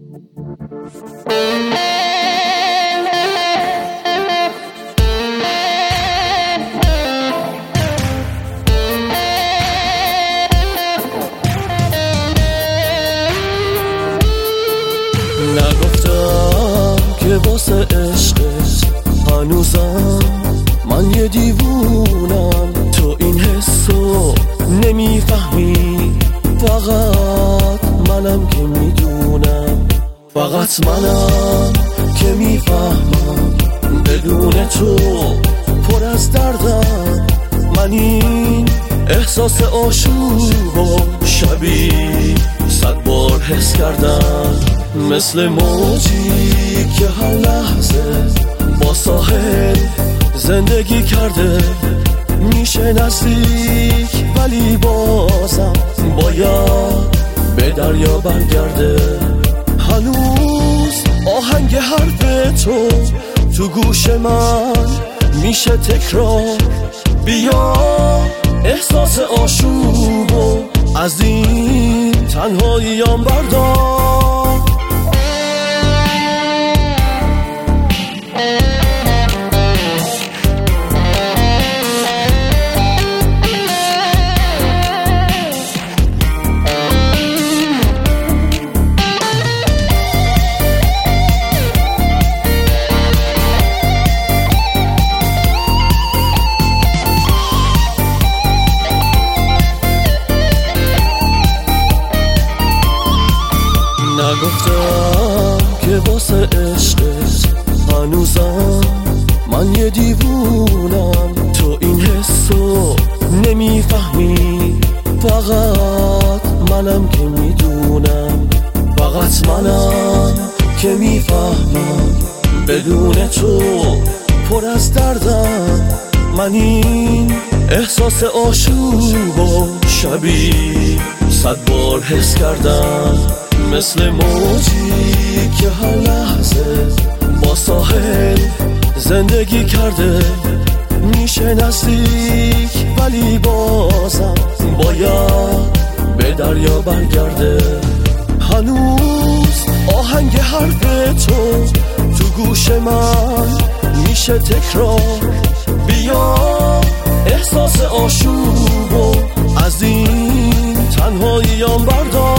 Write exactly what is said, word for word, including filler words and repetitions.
نگفتم که واسه عشقت هنوزم من یه دیوونم، تو این حسو نمیفهمی، فقط منم که میدونم، فقط منم که میفهمم بدون تو پر از دردم. من این احساس آشوب شبیه صد بار حس کردم، مثل موجی که هر لحظه با ساحل زندگی کرده، میشه نزدیک ولی بازم باید به دریا برگرده. هنوز آهنگ حرف تو تو گوش من میشه تکرار، بیا احساس آشوبو از این تنهاییام بردار. نگفتم که واسه عشقت هنوزم من یه دیوونم، تو این حسو نمیفهمی، فقط منم که میدونم، فقط منم که میفهمم بدون تو پر از دردم. من این احساس آشوبو شبیه صد بار حس کردم، مثل موجی که هر لحظه با ساحل زندگی کرده، میشه نزدیک ولی بازم باید به دریا برگرده. هنوز آهنگ حرف تو تو گوش من میشه تکرار، بیا احساس آشوبو از این تنهاییام بردار.